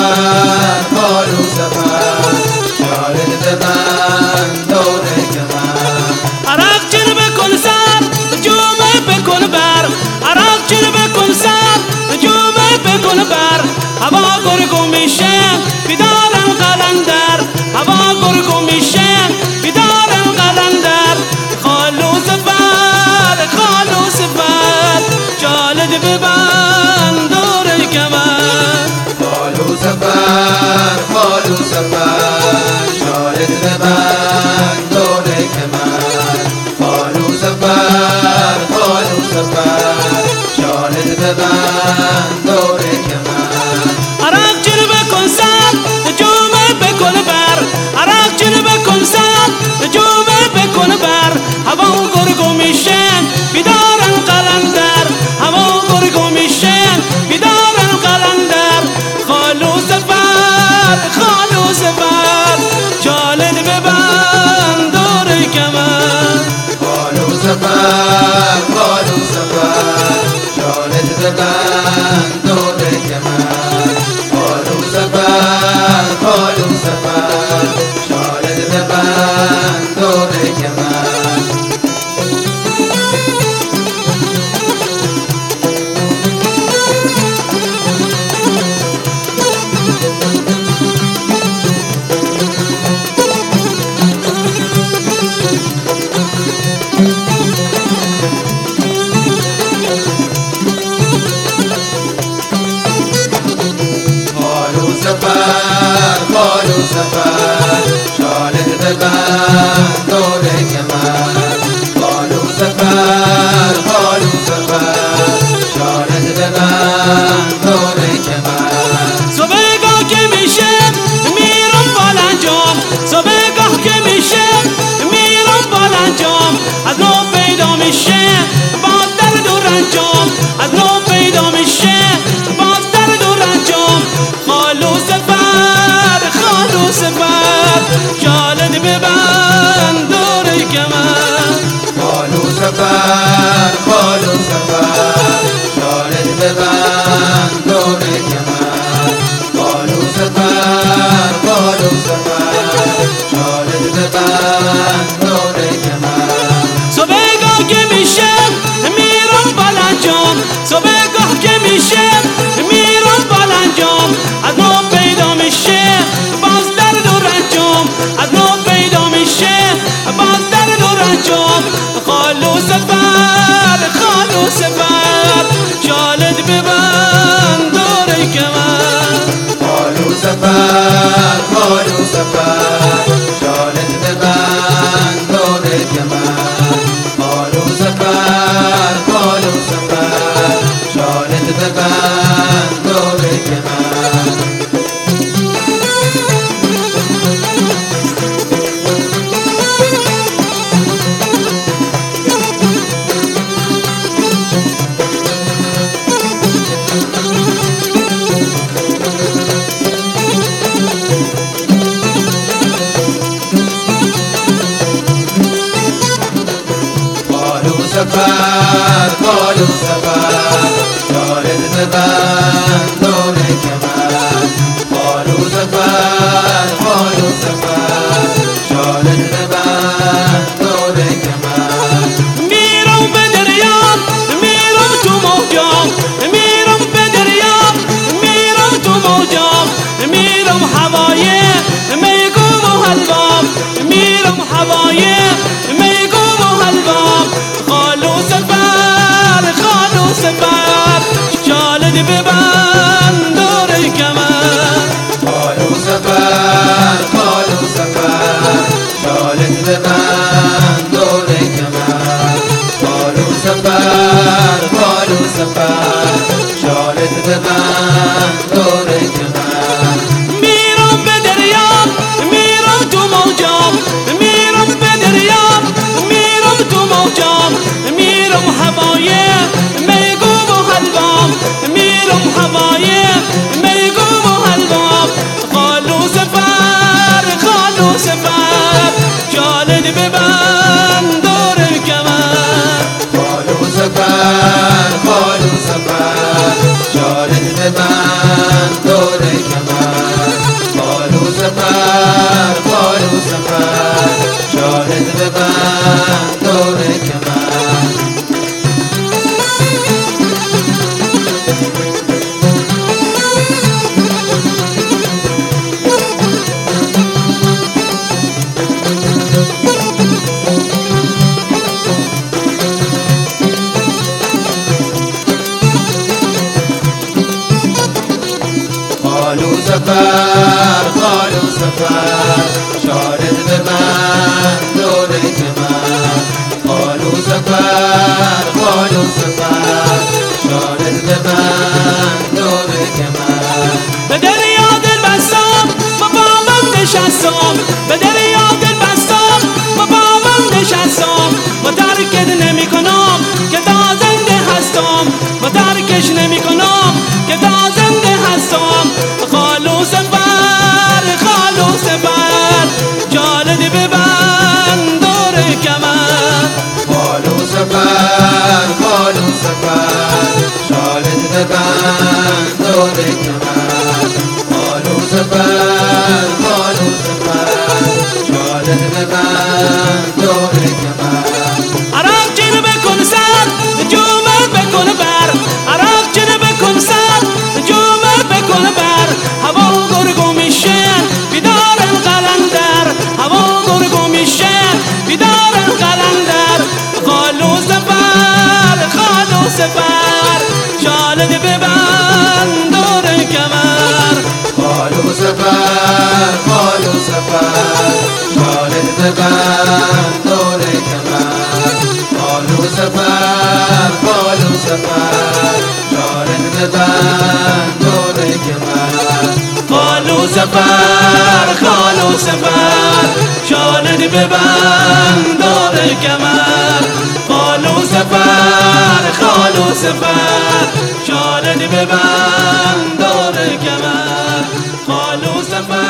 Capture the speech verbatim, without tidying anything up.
سفر خالو سفر شالت ببند دور کمر عراق چل بکن سر جومه بکن بر عراق چل بکن سر جومه بکن بر هوا گرگو میشه بیدارم قلندر هوا گرگو میشه بیدارم قلندر خالو سفر خالو سفر شالت ببند دور کمر خالو سفر خالو سفر شالت ببند دور کمر خالو سفر خالو سفر شالت ببند دور کمر عراق چل بکن سر جومه بکن بر عراق چل بکن سر جومه بکن بر هوا گرگو میشن بیدارن قلندر هوا گرگو میشن بیدارن قلندر خالو سفر خالو سفر جالد ببند دور کمر خالو سفر خالو سفر شالت ببند دور کمر خالو سفر خالو سفر شالت ببند دور کمر سفر خالو سفر شالت ببند دور کمر خالو سفر خالو سفر شالت ببند دور کمر صبحگاه که میشه میرم بالانجام صبحگاه که میشه میرم بالانجام از نو پیدا میشه باز درد و رنجام از نو پیدا میشه باز درد و رنجام خالو سفر خالو سفر جالد ببند دور کمر خالو سفر خالو سفر شالت ببند دور کمر خالو سفر خالو سفر شالت ببند دور کمر صبحگاه که میشه میرم بالانجام صبحگاه که میشه میرم بالانجام از نو پیدا میشه باز درد و رنجام از نو پیدا میشه باز درد و رنجام خالو سفر خالو سفر جالد ببند دور کمر خالو سفر خالو سفر شالت ببند دور کمر خالو سفر خالو سفر شالت ببند دور کمر سفر خالو سفر شالت ببند دور کمر خالو سفر خالو سفر شالت ببند دور کمر میرم به دریا میرم تو موجام میرم به دریا میرم تو موجام میرم هوای میگم و حلوام میرم هوای میگم و حلوام خالو سفر خالو سفر شالد ببند دور کمر خالو سفر خالو سفر شالت ببند دور کمر خالو سفر خالو سفر شالت ببند دور کمر میرم به دریا میرم تو موجام میرم به دریا میرم تو موجام میرم هوای میگم و حلوام میرم هوای میگم و حلوام خالو سفر خالو سفر جالد ببند دور کمر خالو سفر خالو سفر شالت ببند دور کمر خالو سفر خالو سفر شالت ببند دور کمر خالو سفر خالو سفر شالت ببند دور کمر به دریا دل بستم با من نشستم به دریا دل بستم با من نشستم و ترکت نمی کنم که تا زنده هستم و ترکش نمی کنم که تا زنده هستم خالو سفر خالو سفر جالدی ببند دور کمر خالو سفر خالو سفر شالت ببند دور کمر خالو سفر خالو سفر شالت ببند دور کمر عراق چین بکن سر جومر بکن بر عراق چین بکن سر جومر بکن بر هوا گرگو میشن بیدارن قلندر هوا گرگو میشن بیدارن قلندر خالو سفر خالو سفر جالد ببند دور کمر خالو سفر خالو سفر شالت ببند دور کمر خالو سفر خالو سفر شالت ببند دور کمر خالو سفر خالو سفر شالد ببند دور کمر خالو سفر خالو سفر شالد ببند دور کمر خالو سفر